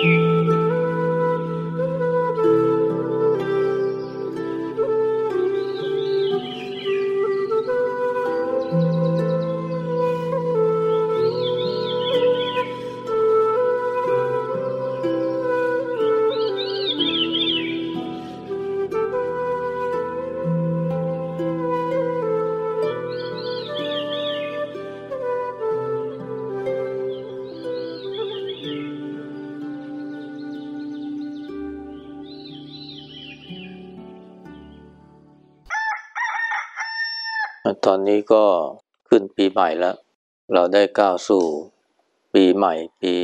ตอนนี้ก็ขึ้นปีใหม่แล้วเราได้ก้าวสู่ปีใหม่ปี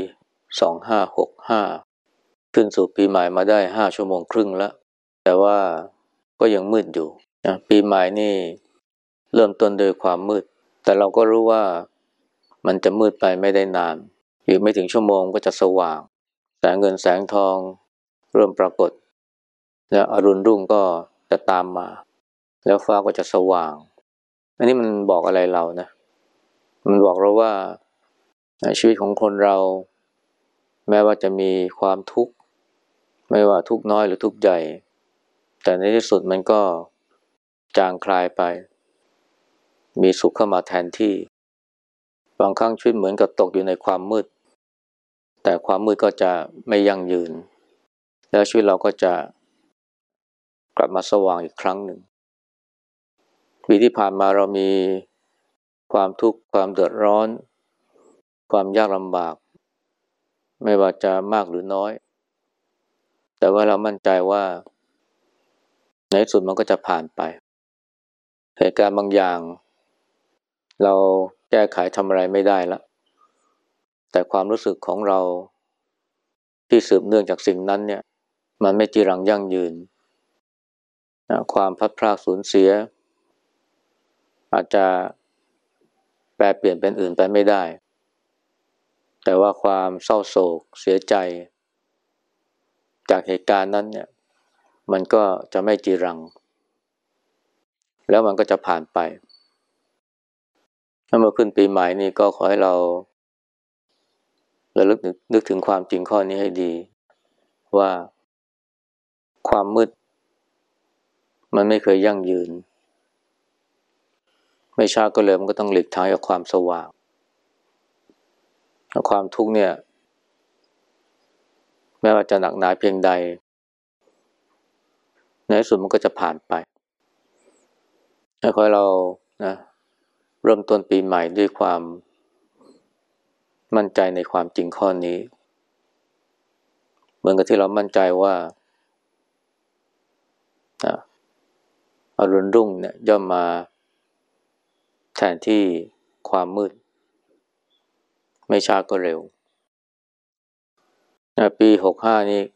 2565ขึ้นสู่ปีใหม่มาได้5ชั่วโมงครึ่งแล้วแต่ว่าก็ยังมืดอยู่นะปีใหม่นี่เริ่มต้นด้วยความมืดแต่เราก็รู้ว่ามันจะมืดไปไม่ได้นานอีกไม่ถึงชั่วโมงก็จะสว่างแสงเงินแสงทองเริ่มปรากฏและอรุณรุ่งก็จะตามมาแล้วฟ้าก็จะสว่างอันนี้มันบอกอะไรเรานะมันบอกเราว่าชีวิตของคนเราแม้ว่าจะมีความทุกข์ไม่ว่าทุกข์น้อยหรือทุกข์ใหญ่แต่ในที่สุดมันก็จางคลายไปมีสุขเข้ามาแทนที่บางครั้งชีวิตเหมือนกับตกอยู่ในความมืดแต่ความมืดก็จะไม่ยั่งยืนแล้วชีวิตเราก็จะกลับมาสว่างอีกครั้งหนึ่งปีที่ผ่านมาเรามีความทุกข์ความเดือดร้อนความยากลำบากไม่ว่าจะมากหรือน้อยแต่ว่าเรามั่นใจว่าในที่สุดมันก็จะผ่านไปเหตุการณ์บางอย่างเราแก้ไขทำอะไรไม่ได้แล้วแต่ความรู้สึกของเราที่สืบเนื่องจากสิ่งนั้นเนี่ยมันไม่จีรังยั่งยืนความพลัดพรากสูญเสียอาจจะแปรเปลี่ยนเป็นอื่นไปไม่ได้แต่ว่าความเศร้าโศกเสียใจจากเหตุการณ์นั้นเนี่ยมันก็จะไม่จีรังแล้วมันก็จะผ่านไปถ้ามาขึ้นปีใหม่นี่ก็ขอให้เราระลึกนึกถึงความจริงข้อนี้ให้ดีว่าความมืดมันไม่เคยยั่งยืนไม่ช้าก็เร็วมันก็ต้องหลีกทางให้กับความสว่างความทุกข์เนี่ยแม้ว่าจะหนักหนาเพียงใดในที่สุดมันก็จะผ่านไปขอให้เรานะเริ่มต้นปีใหม่ด้วยความมั่นใจในความจริงข้อนี้เหมือนกับที่เรามั่นใจว่าอรุณรุ่งเนี่ยย่อมมาแทนที่ความมืดไม่ช้าก็เร็วปี65นี้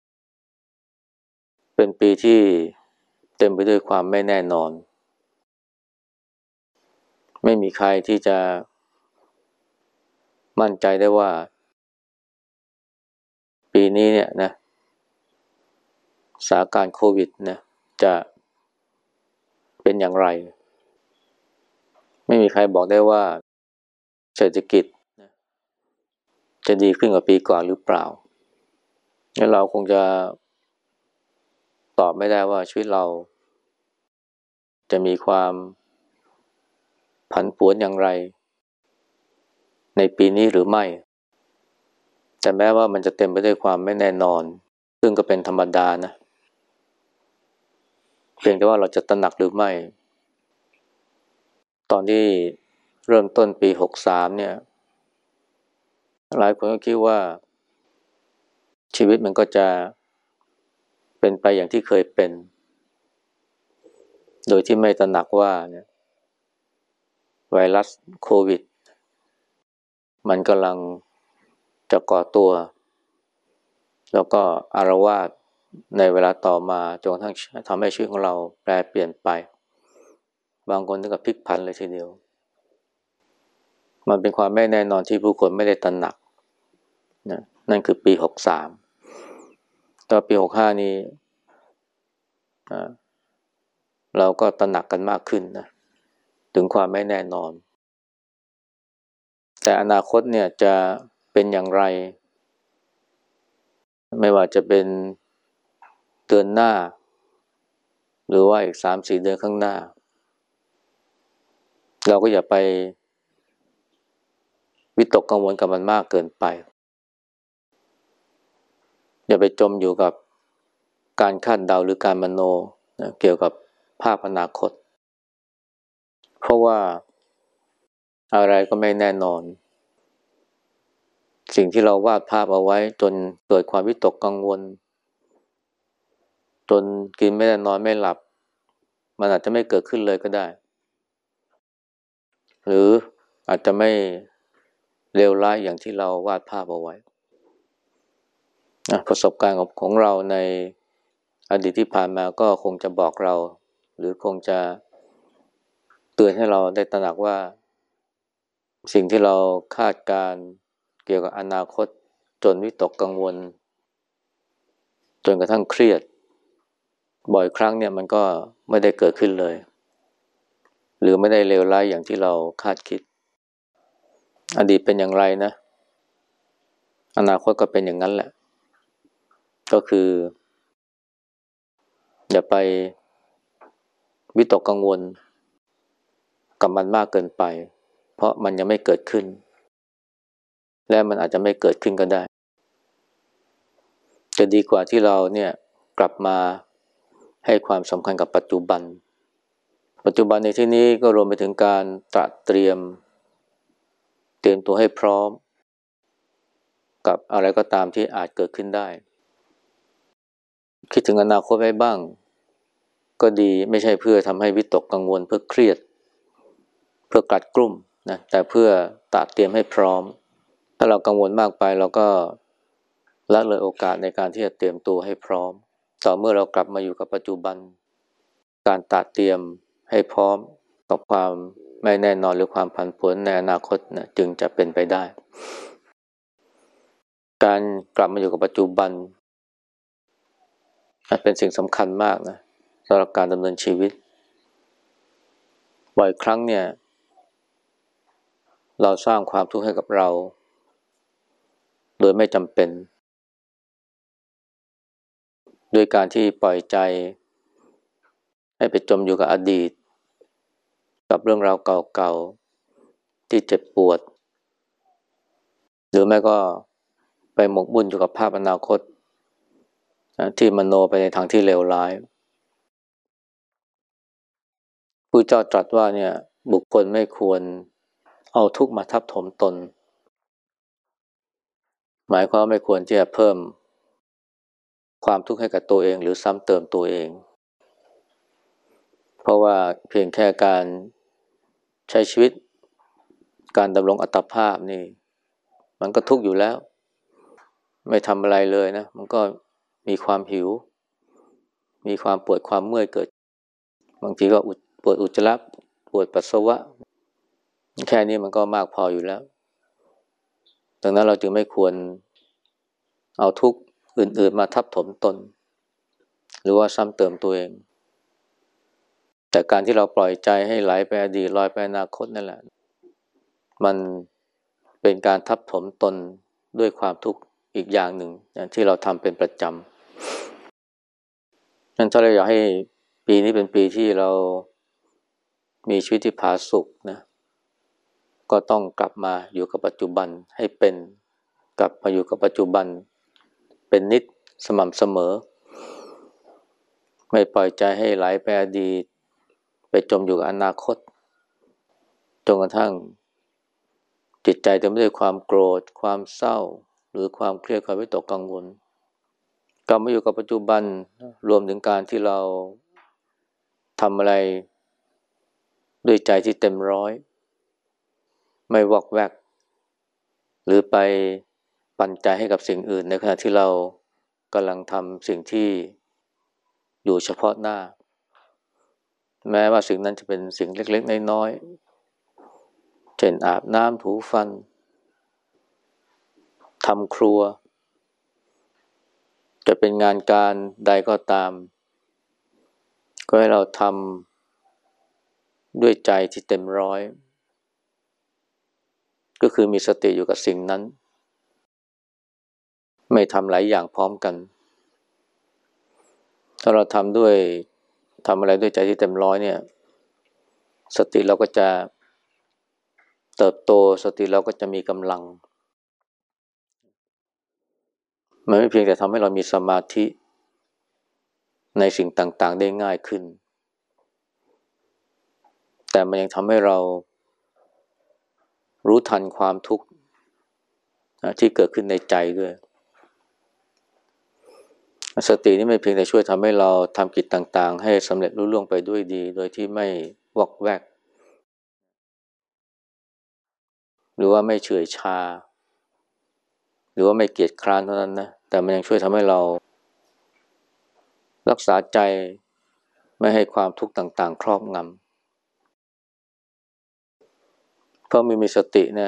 เป็นปีที่เต็มไปด้วยความไม่แน่นอนไม่มีใครที่จะมั่นใจได้ว่าปีนี้เนี่ยนะสถานการณ์โควิดนะจะเป็นอย่างไรไม่มีใครบอกได้ว่าเศรษฐกิจจะดีขึ้นกว่าปีก่อนหรือเปล่างั้นเราคงจะตอบไม่ได้ว่าชีวิตเราจะมีความผันผวนอย่างไรในปีนี้หรือไม่แต่แม้ว่ามันจะเต็มไปด้วยความไม่แน่นอนซึ่งก็เป็นธรรมดานะเพียงแต่ว่าเราจะตระหนักหรือไม่ตอนที่เริ่มต้นปี63เนี่ยหลายคนก็คิดว่าชีวิตมันก็จะเป็นไปอย่างที่เคยเป็นโดยที่ไม่ตระหนักว่าเนี่ยไวรัสโควิดมันกำลังจะก่อตัวแล้วก็อาละวาดในเวลาต่อมาจนกระทั่งทำให้ชีวิตของเราแปรเปลี่ยนไปบางคนถึงกับพลิกผันเลยทีเดียวมันเป็นความไม่แน่นอนที่ผู้คนไม่ได้ตระหนักนะนั่นคือปี63ต่อปี65นี้เราก็ตระหนักกันมากขึ้นนะถึงความไม่แน่นอนแต่อนาคตเนี่ยจะเป็นอย่างไรไม่ว่าจะเป็นเดือนหน้าหรือว่าอีก3-4 เดือนข้างหน้าเราก็อย่าไปวิตกกังวลกับมันมากเกินไปอย่าไปจมอยู่กับการคาดเดาหรือการมโนนะเกี่ยวกับภาพอนาคตเพราะว่าอะไรก็ไม่แน่นอนสิ่งที่เราวาดภาพเอาไว้จนเกิดความวิตกกังวลจนกินไม่ได้นอนไม่หลับมันอาจจะไม่เกิดขึ้นเลยก็ได้หรืออาจจะไม่เลวร้ายอย่างที่เราวาดภาพเอาไว้ประสบการณ์ของเราในอดีตที่ผ่านมาก็คงจะบอกเราหรือคงจะเตือนให้เราได้ตระหนักว่าสิ่งที่เราคาดการณ์เกี่ยวกับอนาคตจนวิตกกังวลจนกระทั่งเครียดบ่อยครั้งเนี่ยมันก็ไม่ได้เกิดขึ้นเลยหรือไม่ได้เลวร้ายอย่างที่เราคาดคิดอดีตเป็นอย่างไรนะอนาคตก็เป็นอย่างนั้นแหละก็คืออย่าไปวิตกกังวลกับมันมากเกินไปเพราะมันยังไม่เกิดขึ้นและมันอาจจะไม่เกิดขึ้นก็ได้จะดีกว่าที่เราเนี่ยกลับมาให้ความสำคัญกับปัจจุบันปัจจุบันในที่นี้ก็รวมไปถึงการตระเตรียมตัวให้พร้อมกับอะไรก็ตามที่อาจเกิดขึ้นได้คิดถึงอนาคตไว้บ้างก็ดีไม่ใช่เพื่อทำให้วิตกกังวลเพื่อเครียดเพื่อกัดกลุ่มนะแต่เพื่อตระเตรียมให้พร้อมถ้าเรากังวลมากไปเราก็ละเลยโอกาสในการที่จะเตรียมตัวให้พร้อมต่อเมื่อเรากลับมาอยู่กับปัจจุบันการตระเตรียมให้พร้อมกับความไม่แน่นอนหรือความผันผวนในอนาคตนะจึงจะเป็นไปได้การกลับมาอยู่กับปัจจุบันเป็นสิ่งสำคัญมากนะสำหรับการดำเนินชีวิตบ่อยครั้งเนี่ยเราสร้างความทุกข์ให้กับเราโดยไม่จำเป็นโดยการที่ปล่อยใจให้ไปจมอยู่กับอดีตกับเรื่องราวเก่าๆที่เจ็บปวดหรือไม่ก็ไปหมกมุ่นอยู่กับภาพอนาคตที่มโนไปในทางที่เลวร้ายผู้เจ้าตรัสว่าเนี่ยบุคคลไม่ควรเอาทุกข์มาทับถมตนหมายความว่าไม่ควรที่จะเพิ่มความทุกข์ให้กับตัวเองหรือซ้ำเติมตัวเองเพราะว่าเพียงแค่การใช้ชีวิตการดำรงอัตภาพนี่มันก็ทุกข์อยู่แล้วไม่ทำอะไรเลยนะมันก็มีความหิวมีความปวดความเมื่อยเกิดบางทีก็ปวดอุจจาระปวดปัสสาวะแค่นี้มันก็มากพออยู่แล้วดังนั้นเราจึงไม่ควรเอาทุกข์อื่นๆมาทับถมตนหรือว่าซ้ำเติมตัวเองแต่การที่เราปล่อยใจให้ไหลไปอดีตลอยไปอนาคตนั่นแหละมันเป็นการทับถมตนด้วยความทุกข์อีกอย่างหนึ่งอย่างที่เราทำเป็นประจำนั้นถ้าเราอยากให้ปีนี้เป็นปีที่เรามีชีวิตที่ผาสุกนะก็ต้องกลับมาอยู่กับปัจจุบันให้เป็นกลับมาอยู่กับปัจจุบันเป็นนิจสม่ำเสมอไม่ปล่อยใจให้ไหลไปอดีตไปจมอยู่กับอนาคตจนกระทั่งจิตใจเต็มไปด้วยความโกรธความเศร้าหรือความเครียดความวิตกกังวลกลับมาอยู่กับปัจจุบันรวมถึงการที่เราทำอะไรด้วยใจที่เต็มร้อยไม่วอกแวกหรือไปปันใจให้กับสิ่งอื่นในขณะที่เรากำลังทำสิ่งที่อยู่เฉพาะหน้าแม้ว่าสิ่งนั้นจะเป็นสิ่งเล็กๆน้อยๆเช่นอาบน้ำถูฟันทำครัวจะเป็นงานการใดก็ตามก็ให้เราทำด้วยใจที่เต็มร้อยก็คือมีสติอยู่กับสิ่งนั้นไม่ทำหลายอย่างพร้อมกันถ้าเราทำอะไรด้วยใจที่เต็มร้อยเนี่ยสติเราก็จะเติบโตสติเราก็จะมีกำลังมันไม่เพียงแต่ทำให้เรามีสมาธิในสิ่งต่างๆได้ง่ายขึ้นแต่มันยังทำให้เรารู้ทันความทุกข์ที่เกิดขึ้นในใจด้วยสตินี่ไม่เพียงแต่ช่วยทำให้เราทำกิจต่างๆให้สำเร็จรุ่ล่วงไปด้วยดีโดยที่ไม่วอกแวกหรือว่าไม่เฉื่อยชาหรือว่าไม่เกียจคร้านเท่านั้นนะแต่มันยังช่วยทำให้เรารักษาใจไม่ให้ความทุกข์ต่างๆครอบงำเพราะมีสตินะ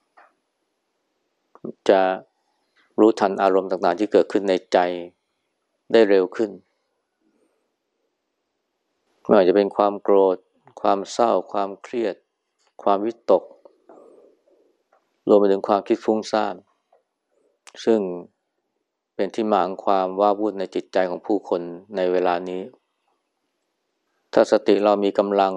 จะรู้ทันอารมณ์ต่างๆที่เกิดขึ้นในใจได้เร็วขึ้นไม่ว่าจะเป็นความโกรธความเศร้าความเครียดความวิตกรวมไปถึงความคิดฟุ้งซ่านซึ่งเป็นที่มาของความว้าวุ่นในจิตใจของผู้คนในเวลานี้ถ้าสติเรามีกำลัง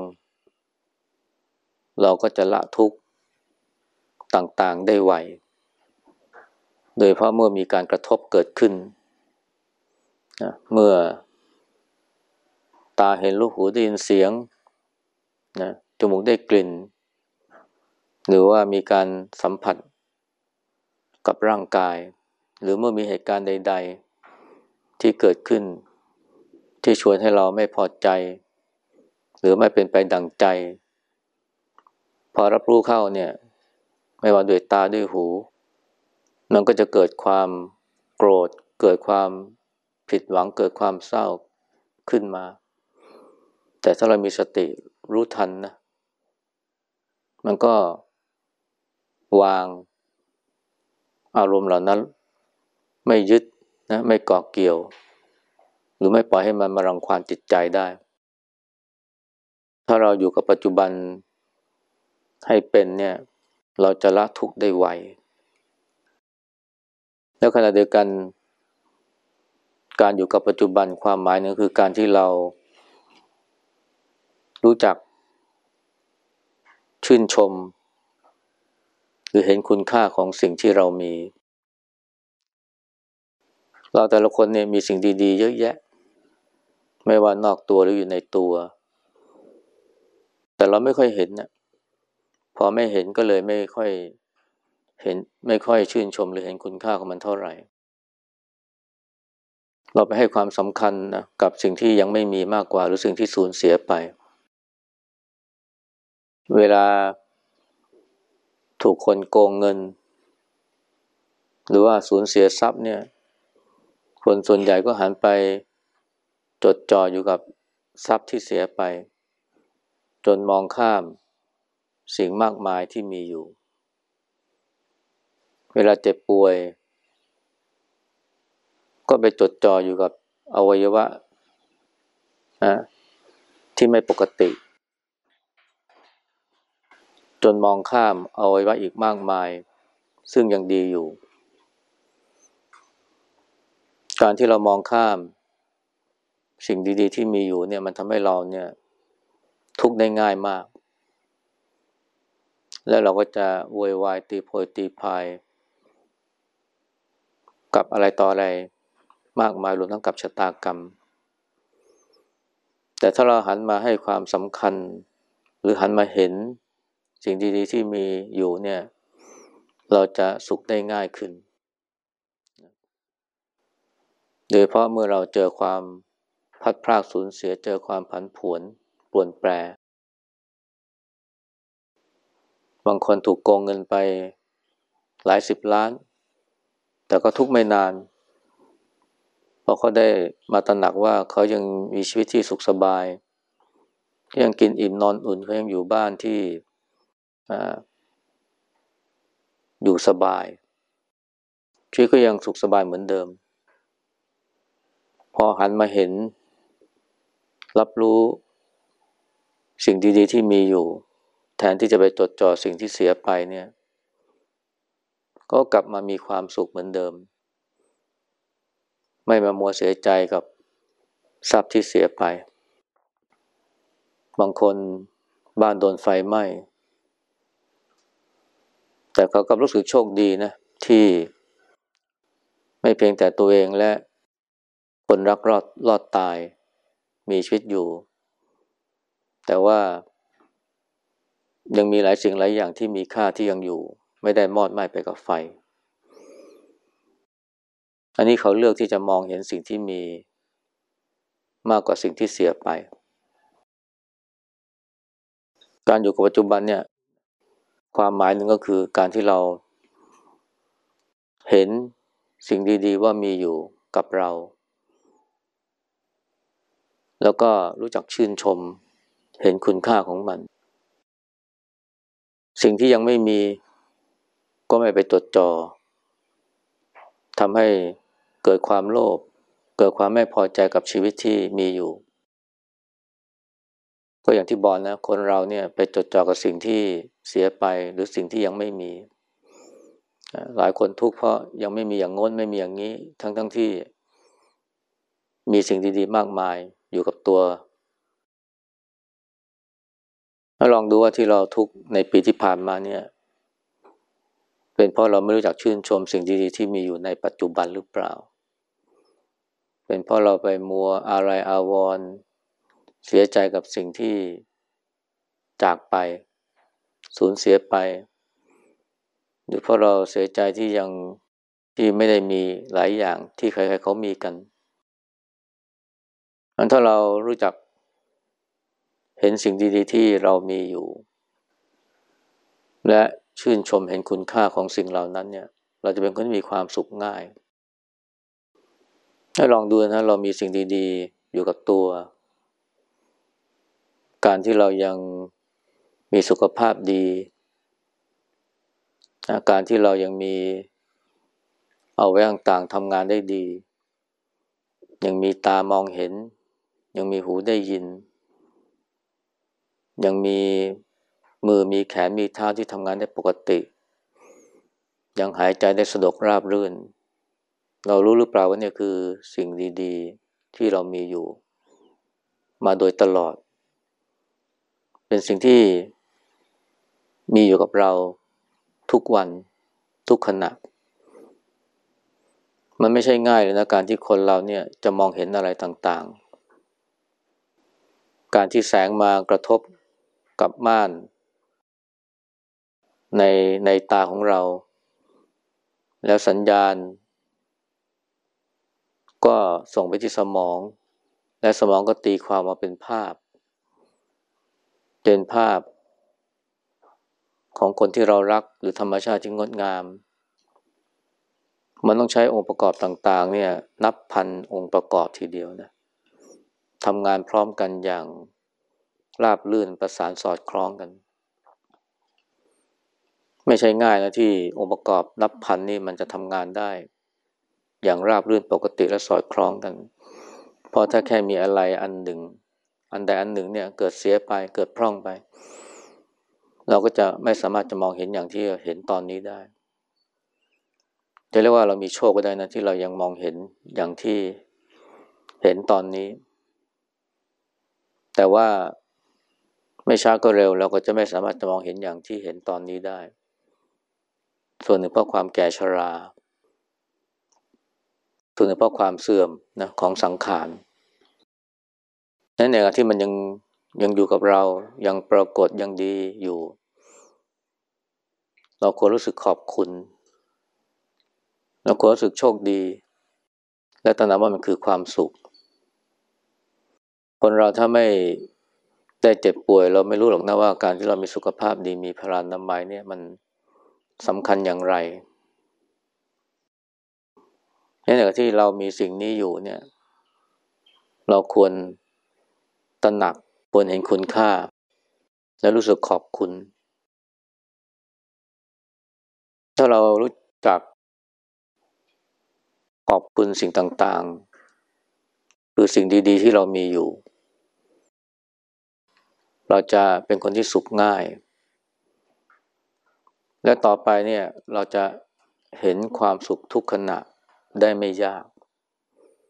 เราก็จะละทุกข์ต่างๆได้ไวโดยเพราะเมื่อมีการกระทบเกิดขึ้นนะเมื่อตาเห็นรูปหูได้ยินเสียงนะจมูกได้กลิ่นหรือว่ามีการสัมผัสกับร่างกายหรือเมื่อมีเหตุการณ์ใดๆที่เกิดขึ้นที่ชวนให้เราไม่พอใจหรือไม่เป็นไปดั่งใจพอรับรู้เข้าเนี่ยไม่ว่าด้วยตาด้วยหูมันก็จะเกิดความโกรธเกิดความผิดหวังเกิดความเศร้าขึ้นมาแต่ถ้าเรามีสติรู้ทันนะมันก็วางอารมณ์เหล่านั้นไม่ยึดนะไม่เกาะเกี่ยวหรือไม่ปล่อยให้มันมารังควานจิตใจได้ถ้าเราอยู่กับปัจจุบันให้เป็นเนี่ยเราจะละทุกข์ได้ไวแล้วขณะเดียวกันการอยู่กับปัจจุบันความหมายนึงคือการที่เรารู้จักชื่นชมหรือเห็นคุณค่าของสิ่งที่เรามีเราแต่ละคนเนี่ยมีสิ่งดีๆเยอะแยะไม่ว่านอกตัวหรืออยู่ในตัวแต่เราไม่ค่อยเห็นนะพอไม่เห็นก็เลยไม่ค่อยเห็นไม่ค่อยชื่นชมหรือเห็นคุณค่าของมันเท่าไหร่เราไปให้ความสำคัญนะกับสิ่งที่ยังไม่มีมากกว่าหรือสิ่งที่สูญเสียไปเวลาถูกคนโกงเงินหรือว่าสูญเสียทรัพย์เนี่ยคนส่วนใหญ่ก็หันไปจดจ่ออยู่กับทรัพย์ที่เสียไปจนมองข้ามสิ่งมากมายที่มีอยู่เวลาเจ็บป่วยก็ไปจดจ่ออยู่กับอวัยวะนะที่ไม่ปกติจนมองข้ามอวัยวะอีกมากมายซึ่งยังดีอยู่การที่เรามองข้ามสิ่งดีๆที่มีอยู่เนี่ยมันทำให้เราเนี่ยทุกข์ได้ง่ายมากแล้วเราก็จะโวยวายตีโพยตีพายกับอะไรต่ออะไรมากมายรวมทั้งกับชะตากรรมแต่ถ้าเราหันมาให้ความสำคัญหรือหันมาเห็นสิ่งดีๆที่มีอยู่เนี่ยเราจะสุขได้ง่ายขึ้นโดยเพราะเมื่อเราเจอความพลัดพรากสูญเสียเจอความผันผวนเปลี่ยนแปรบางคนถูกโกงเงินไปหลายสิบล้านแต่ก็ทุกข์ไม่นานเพราะเขาได้มาตระหนักว่าเขายังมีชีวิตที่สุขสบายยังกินอิ่มนอนอุ่นเขายังอยู่บ้านที่อยู่สบายชีวิตก็ยังสุขสบายเหมือนเดิมพอหันมาเห็นรับรู้สิ่งดีๆที่มีอยู่แทนที่จะไปจดจ่อสิ่งที่เสียไปเนี่ยก็กลับมามีความสุขเหมือนเดิมไม่มามัวเสียใจกับทรัพย์ที่เสียไปบางคนบ้านโดนไฟไหม้แต่เขาก็รู้สึกโชคดีนะที่ไม่เพียงแต่ตัวเองและคนรักรอดตายมีชีวิตอยู่แต่ว่ายังมีหลายสิ่งหลายอย่างที่มีค่าที่ยังอยู่ไม่ได้มอดไหม้ไปกับไฟอันนี้เขาเลือกที่จะมองเห็นสิ่งที่มีมากกว่าสิ่งที่เสียไปการอยู่กับปัจจุบันเนี่ยความหมายหนึ่งก็คือการที่เราเห็นสิ่งดีๆว่ามีอยู่กับเราแล้วก็รู้จักชื่นชมเห็นคุณค่าของมันสิ่งที่ยังไม่มีก็ไม่ไปจดจ่อทำให้เกิดความโลภเกิดความไม่พอใจกับชีวิตที่มีอยู่ก็อย่างที่บอกนะคนเราเนี่ยไปจดจ่อกับสิ่งที่เสียไปหรือสิ่งที่ยังไม่มีหลายคนทุกข์เพราะยังไม่มีอย่างโน้นไม่มีอย่างนี้ทั้งที่มีสิ่งดีๆมากมายอยู่กับตัวถ้าลองดูว่าที่เราทุกข์ในปีที่ผ่านมาเนี่ยเป็นเพราะเราไม่รู้จักชื่นชมสิ่งดีๆที่มีอยู่ในปัจจุบันหรือเปล่าเป็นเพราะเราไปมัวอาลัยอาวรณ์เสียใจกับสิ่งที่จากไปสูญเสียไปหรือเพราะเราเสียใจที่ไม่ได้มีหลายอย่างที่ใครๆเขามีกันถ้าเรารู้จักเห็นสิ่งดีๆที่เรามีอยู่และชื่นชมเห็นคุณค่าของสิ่งเหล่านั้นเนี่ยเราจะเป็นคนที่มีความสุขง่ายให้ลองดูนะเรามีสิ่งดีๆอยู่กับตัวการที่เรายังมีสุขภาพดีการที่เรายังมีเอาไว้ต่างๆทำงานได้ดียังมีตามองเห็นยังมีหูได้ยินยังมีมือมีแขนมีเท้าที่ทำงานได้ปกติยังหายใจได้สะดวกราบรื่นเรารู้หรือเปล่าว่าเนี่ยคือสิ่งดีๆที่เรามีอยู่มาโดยตลอดเป็นสิ่งที่มีอยู่กับเราทุกวันทุกขณะมันไม่ใช่ง่ายเลยนะการที่คนเราเนี่ยจะมองเห็นอะไรต่างๆการที่แสงมากระทบกับม่านในในตาของเราแล้วสัญญาณก็ส่งไปที่สมองและสมองก็ตีความมาเป็นภาพของคนที่เรารักหรือธรรมชาติที่งดงามมันต้องใช้องค์ประกอบต่างๆเนี่ยนับพันองค์ประกอบทีเดียวนะทำงานพร้อมกันอย่างราบรื่นประสานสอดคล้องกันไม่ใช่ง่ายนะที่องค์ประกอบนับพันนี่มันจะทำงานได้อย่างราบรื่นปกติและสอดคล้องกันเพราะถ้าแค่มีอะไรอันหนึ่งอันใดอันหนึ่งเนี่ยเกิดเสียไปเกิดพร่องไปเราก็จะไม่สามารถจะมองเห็นอย่างที่เห็นตอนนี้ได้จะเรียกว่าเรามีโชคก็ได้นะที่เรายังมองเห็นอย่างที่เห็นตอนนี้แต่ว่าไม่ช้าก็เร็วเราก็จะไม่สามารถจะมองเห็นอย่างที่เห็นตอนนี้ได้ส่วนหนึ่งเพราะความแก่ชราส่วนหนึ่งเพราะความเสื่อมนะของสังขารนั่นเองที่มันยังอยู่กับเรายังปรากฏยังดีอยู่เราควรรู้สึกขอบคุณเราควรรู้สึกโชคดีและตระหนักว่ามันคือความสุขคนเราถ้าไม่ได้เจ็บป่วยเราไม่รู้หรอกนะว่าการที่เรามีสุขภาพดีมีพลานามัยเนี่ยมันสำคัญอย่างไรในขณะที่เรามีสิ่งนี้อยู่เนี่ยเราควรตระหนักควรเห็นคุณค่าและรู้สึกขอบคุณถ้าเรารู้จักขอบคุณสิ่งต่างๆคือสิ่งดีๆที่เรามีอยู่เราจะเป็นคนที่สุขง่ายและต่อไปเนี่ยเราจะเห็นความสุขทุกขณะได้ไม่ยาก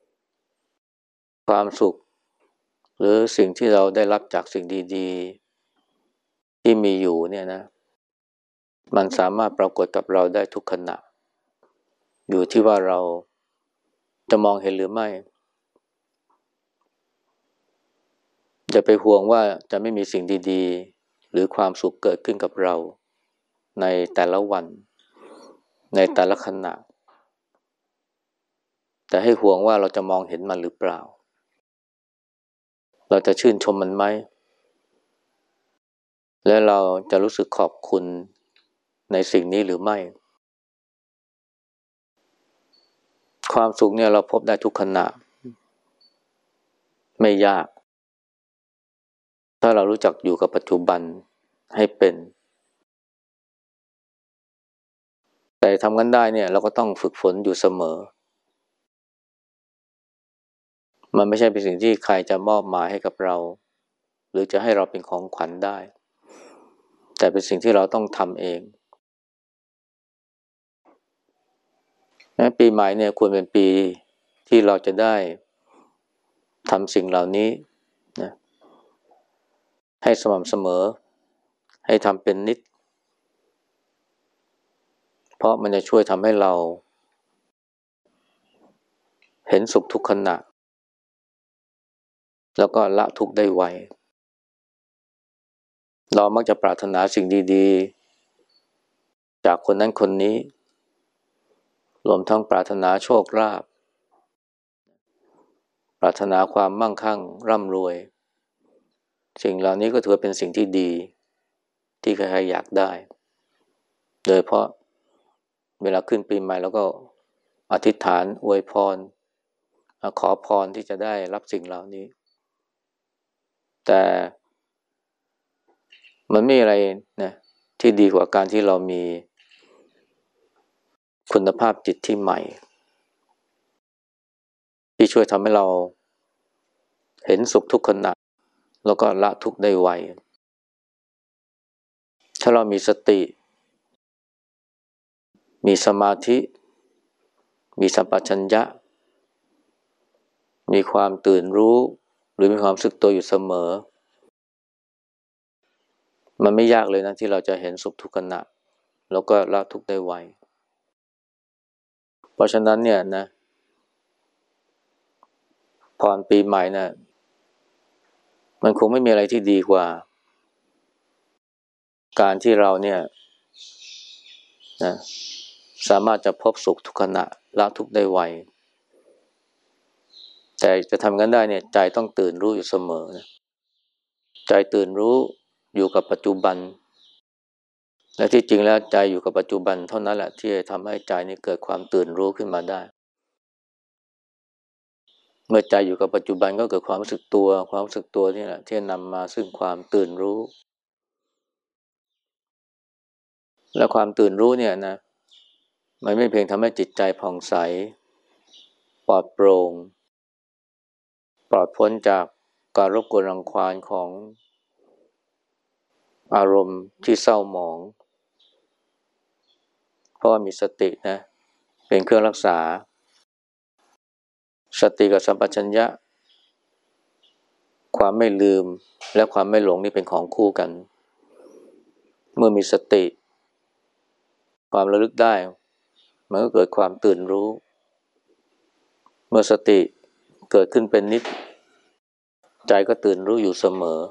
ความสุขหรือสิ่งที่เราได้รับจากสิ่งดีๆที่มีอยู่เนี่ยนะมันสามารถปรากฏกับเราได้ทุกขณะอยู่ที่ว่าเราจะมองเห็นหรือไม่อย่าไปห่วงว่าจะไม่มีสิ่งดีๆหรือความสุขเกิดขึ้นกับเราในแต่ละวันในแต่ละขณะแต่ให้ห่วงว่าเราจะมองเห็นมันหรือเปล่าเราจะชื่นชมมันไหมและเราจะรู้สึกขอบคุณในสิ่งนี้หรือไม่ความสุขเนี่ยเราพบได้ทุกขณะไม่ยากถ้าเรารู้จักอยู่กับปัจจุบันให้เป็นแต่ทำกันได้เนี่ยเราก็ต้องฝึกฝนอยู่เสมอมันไม่ใช่เป็นสิ่งที่ใครจะมอบหมายให้กับเราหรือจะให้เราเป็นของขวัญได้แต่เป็นสิ่งที่เราต้องทำเองนะปีใหม่เนี่ยควรเป็นปีที่เราจะได้ทำสิ่งเหล่านี้นะให้สม่ำเสมอให้ทำเป็นนิดเพราะมันจะช่วยทำให้เราเห็นสุขทุกขณะแล้วก็ละทุกข์ได้ไวเรามักจะปรารถนาสิ่งดีๆจากคนนั้นคนนี้รวมทั้งปรารถนาโชคลาภปรารถนาความมั่งคั่งร่ำรวยสิ่งเหล่านี้ก็ถือว่าเป็นสิ่งที่ดีที่ใครๆอยากได้โดยเพราะเวลาขึ้นปีใหม่เราก็อธิษฐานอวยพรขอพรที่จะได้รับสิ่งเหล่านี้แต่มันไม่มีอะไรนะที่ดีกว่าการที่เรามีคุณภาพจิตที่ใหม่ที่ช่วยทำให้เราเห็นสุขทุกขณะแล้วก็ละทุกข์ได้ไวถ้าเรามีสติมีสมาธิมีสัมปชัญญะมีความตื่นรู้หรือมีความรู้สึกตัวอยู่เสมอมันไม่ยากเลยนะที่เราจะเห็นสุขทุกขณะแล้วก็ละทุกข์ได้ไวเพราะฉะนั้นเนี่ยนะพรปีใหม่นะมันคงไม่มีอะไรที่ดีกว่าการที่เราเนี่ยนะสามารถจะพบสุขทุกขณะละทุกข์ได้ไวแต่จะทำกันได้เนี่ยใจต้องตื่นรู้อยู่เสมอนะใจตื่นรู้อยู่กับปัจจุบันและที่จริงแล้วใจอยู่กับปัจจุบันเท่านั้นแหละที่จะทำให้ใจนี้เกิดความตื่นรู้ขึ้นมาได้เมื่อใจอยู่กับปัจจุบันก็เกิดความรู้สึกตัวความรู้สึกตัวนี่แหละที่นำมาซึ่งความตื่นรู้และความตื่นรู้เนี่ยนะมันไม่เพียงทำให้จิตใจผ่องใสปลอดโปร่งปลอดพ้นจากการรบกวนรังควานของอารมณ์ที่เศร้าหมองเพราะว่ามีสตินะเป็นเครื่องรักษาสติกับสัมปชัญญะความไม่ลืมและความไม่หลงนี่เป็นของคู่กันเมื่อมีสติความระลึกได้มันก็เกิดความตื่นรู้เมื่อสติเกิดขึ้นเป็นนิจใจก็ตื่นรู้อยู่เสมอ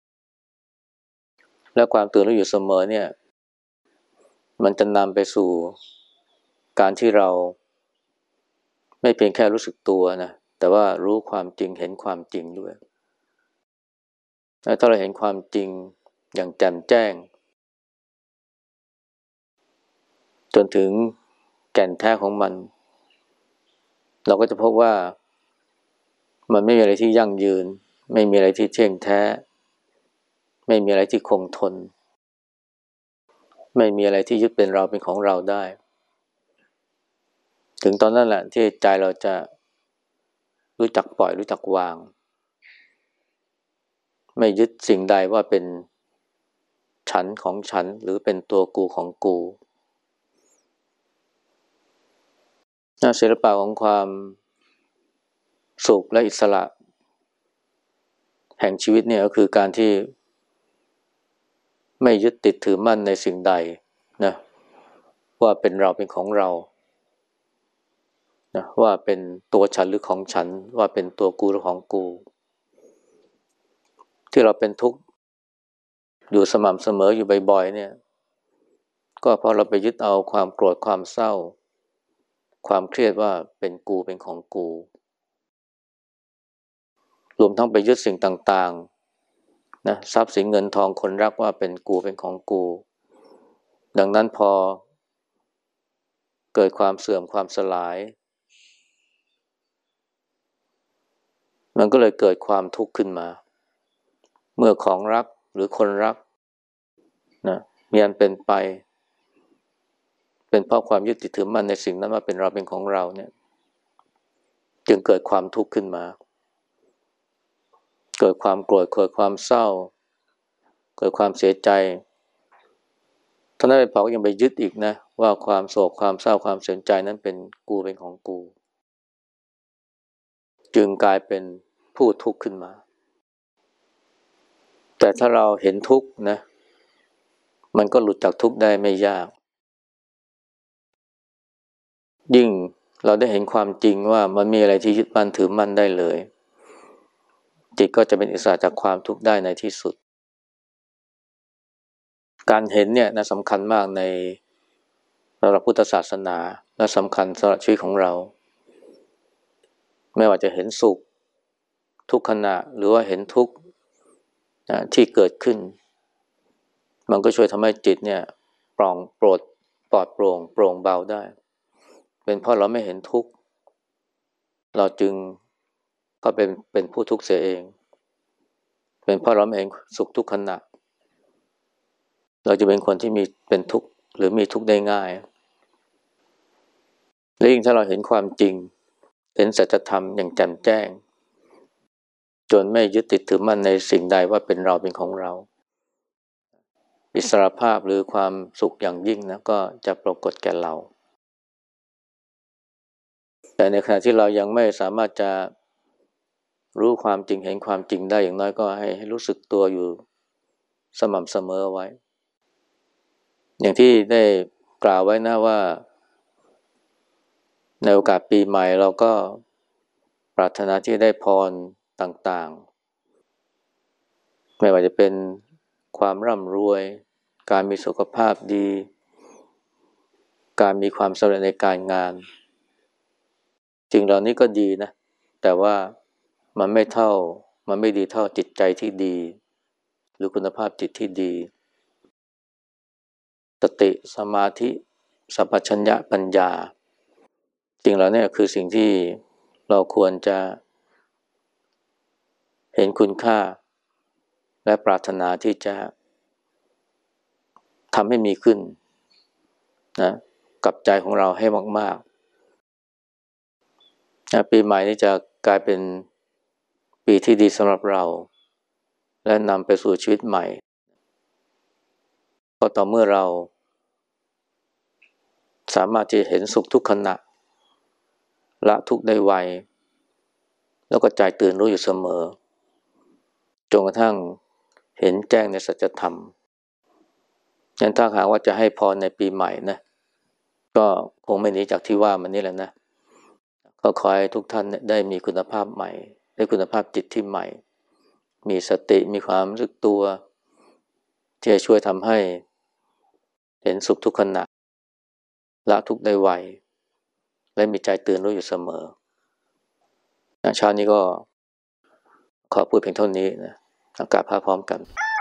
และความตื่นรู้อยู่เสมอเนี่ยมันจะนำไปสู่การที่เราไม่เพียงแค่รู้สึกตัวนะแต่ว่ารู้ความจริงเห็นความจริงด้วยและถ้าเราเห็นความจริงอย่างแจ่มแจ้งจนถึงแก่นแท้ของมันเราก็จะพบว่ามันไม่มีอะไรที่ยั่งยืนไม่มีอะไรที่เที่ยงแท้ไม่มีอะไรที่คงทนไม่มีอะไรที่ยึดเป็นเราเป็นของเราได้ถึงตอนนั้นแหละที่ใจเราจะรู้จักปล่อยรู้จักวางไม่ยึดสิ่งใดว่าเป็นฉันของฉันหรือเป็นตัวกูของกูศิลปะของความสุขและอิสระแห่งชีวิตเนี่ยก็คือการที่ไม่ยึดติดถือมั่นในสิ่งใดนะว่าเป็นเราเป็นของเรานะว่าเป็นตัวฉันหรือของฉันว่าเป็นตัวกูหรือของกูที่เราเป็นทุกข์อยู่สม่ำเสมออยู่บ่อยๆเนี่ยก็เพราะเราไปยึดเอาความโกรธความเศร้าความเครียดว่าเป็นกูเป็นของกูรวมทั้งไปยึดสิ่งต่างๆนะทรัพย์สินเงินทองคนรักว่าเป็นกูเป็นของกูดังนั้นพอเกิดความเสื่อมความสลายมันก็เลยเกิดความทุกข์ขึ้นมาเมื่อของรักหรือคนรักนะมีอันเป็นไปเป็นเพราะความยึดติดถือมั่นในสิ่งนั้นว่าเป็นเราเป็นของเราเนี่ยจึงเกิดความทุกข์ขึ้นมาเกิดความโกรธเกิดความเศร้าเกิดความเสียใจท่านนั้นไปเผายังไปยึดอีกนะว่าความโศกความเศร้าความเสียใจนั้นเป็นกูเป็นของกูจึงกลายเป็นผู้ทุกข์ขึ้นมาแต่ถ้าเราเห็นทุกข์นะมันก็หลุดจากทุกข์ได้ไม่ยากยิ่งเราได้เห็นความจริงว่ามันมีอะไรที่ยึดมั่นถือมั่นได้เลยจิตก็จะเป็นอิสระจากความทุกข์ได้ในที่สุดการเห็นเนี่ยนะสำคัญมากในสำหรับพุทธศาสนาและสำคัญสำหรับชีวิตของเราไม่ว่าจะเห็นสุขทุกขณะหรือว่าเห็นทุกข์ที่เกิดขึ้นมันก็ช่วยทำให้จิตเนี่ยปลอดโปร่งเบาได้เป็นเพราะเราไม่เห็นทุกข์เราจึงก็เป็นผู้ทุกข์เสียเองเป็นเพราะเราไม่เห็นสุขทุกขณะเราจะเป็นคนที่เป็นทุกข์หรือมีทุกข์ได้ง่ายและยิ่งถ้าเราเห็นความจริงเห็นสัจธรรมอย่างแจ่มแจ้งจนไม่ยึดติดถือมั่นในสิ่งใดว่าเป็นเราเป็นของเราอิสรภาพหรือความสุขอย่างยิ่งนะก็จะปรากฏแก่เราแต่ในขณะที่เรายังไม่สามารถจะรู้ความจริงเห็นความจริงได้อย่างน้อยก็ให้รู้สึกตัวอยู่สม่ำเสมอไว้อย่างที่ได้กล่าวไว้นะว่าในโอกาสปีใหม่เราก็ปรารถนาที่ได้พรต่างๆไม่ว่าจะเป็นความร่ำรวยการมีสุขภาพดีการมีความสำเร็จในการงานจริงเหล่านี้ก็ดีนะแต่ว่ามันไม่ดีเท่าจิตใจที่ดีหรือคุณภาพจิตที่ดีสติสมาธิสัมปชัญญะปัญญาจริงแล้วเนี่ยคือสิ่งที่เราควรจะเห็นคุณค่าและปรารถนาที่จะทำให้มีขึ้นนะกับใจของเราให้มากๆนะปีใหม่นี้จะกลายเป็นปีที่ดีสำหรับเราและนำไปสู่ชีวิตใหม่ก็ต่อเมื่อเราสามารถที่จะเห็นสุขทุกขณะละทุกข์ได้ไวแล้วก็ใจตื่นรู้อยู่เสมอจนกระทั่งเห็นแจ้งในสัจธรรมงั้นถ้าหากว่าจะให้พรในปีใหม่นะก็คงไม่หนีจากที่ว่ามันนี่แหละนะก็ขอให้ทุกท่านได้มีคุณภาพใหม่ได้คุณภาพจิตที่ใหม่มีสติมีความรู้สึกตัวที่จะช่วยทำให้เห็นสุขทุกขณะละทุกข์ได้ไวและมีใจตื่นรู้อยู่เสมอเช้านี้ก็ขอพูดเพียงเท่านี้นะอากาศพร้อมกัน